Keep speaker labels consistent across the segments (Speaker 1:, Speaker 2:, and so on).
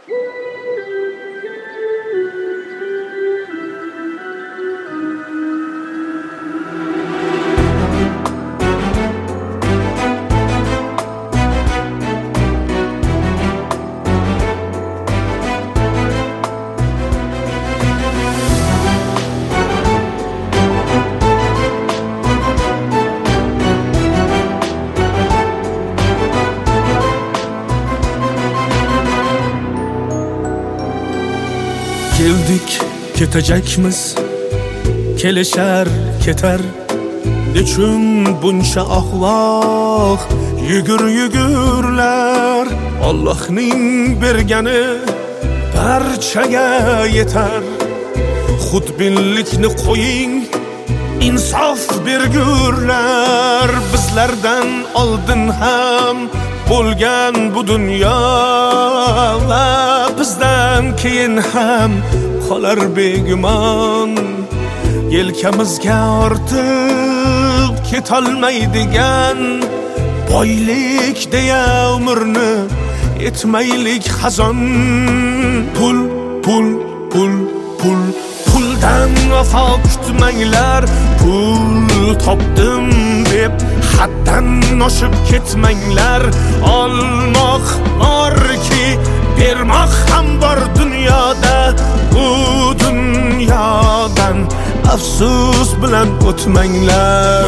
Speaker 1: Geldik, ketacakmiz, kelishar, ketar. Nechun buncha ahvoq yugurlar. Allohning bergani barchaga yetar. Xudbinlikni qo'ying, insof bergurlar. Bizlardan oldin ham bo'lgan bu dunyo va bizdan keyin ham qolar begumon. Yelkamizga ortib ketolmaydigan boylik deya umrni etmaylik xazon. Pul, pul, pul, pul, puldan vafo kutmanglar. Pul topdim deb haddan oshib ketmanglar. Olmoq borki, bermoq ham bor dunyoda. Bu dunyodan afsus bilan o'tmanglar.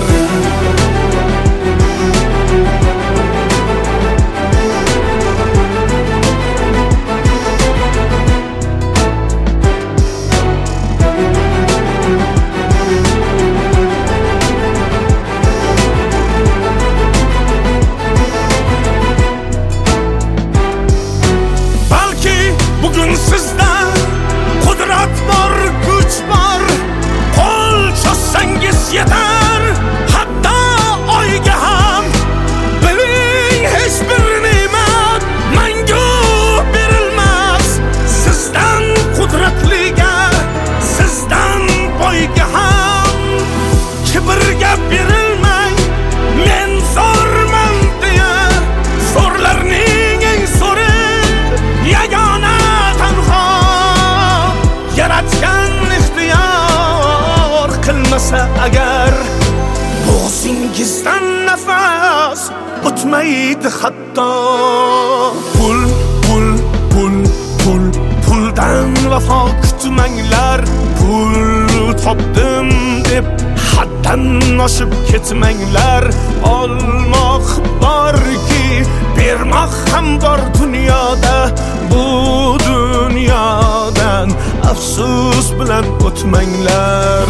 Speaker 1: Bugün sizda qudrat bor, kuch bor. Qo'l cho'zsangiz yetar, hatto oyga ham. Biling, hech bir ne'mat mangu berilmas. Sizdan qudratliga, sizdan boyga ham. Kibrga berilmang, men zo'rman deya. Zo'rlarning eng zo'ri yagona yaratgan ixtiyor qilmasa agar. Bo'g'zingizdan nafas o'tmaydi hatto. Pul, pul, pul, pul, puldan vafo kutmanglar. Pul topdim deb haddan oshib ketmanglar. Olmoq borki, bermoq ham bor dunyoda. Bu dunyodan afsus bilan o'tmanglar.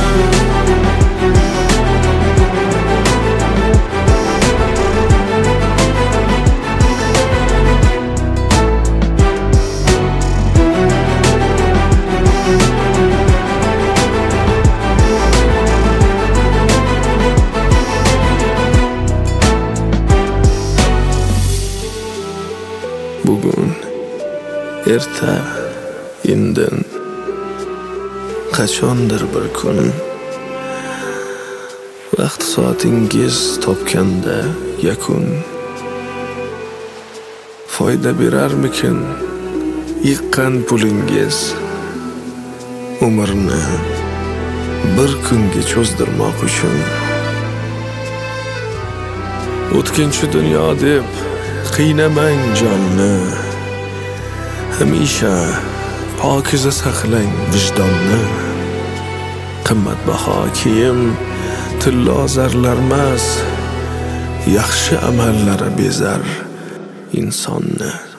Speaker 1: Bugun, erta, indin, qachondir bir kun vaqt soatingiz topganda yakun. Foyda berarmikin yiqqan pulingiz? Umrni bir kunga cho'zdirmoq uchun. O'tkinchi dunyo deb qiynamang jonni. Hamisha pokiza saqlang vijdonni. Qimmatbaho kiyim tillo zarlarmas. Yaxshi amallari bezar insonni.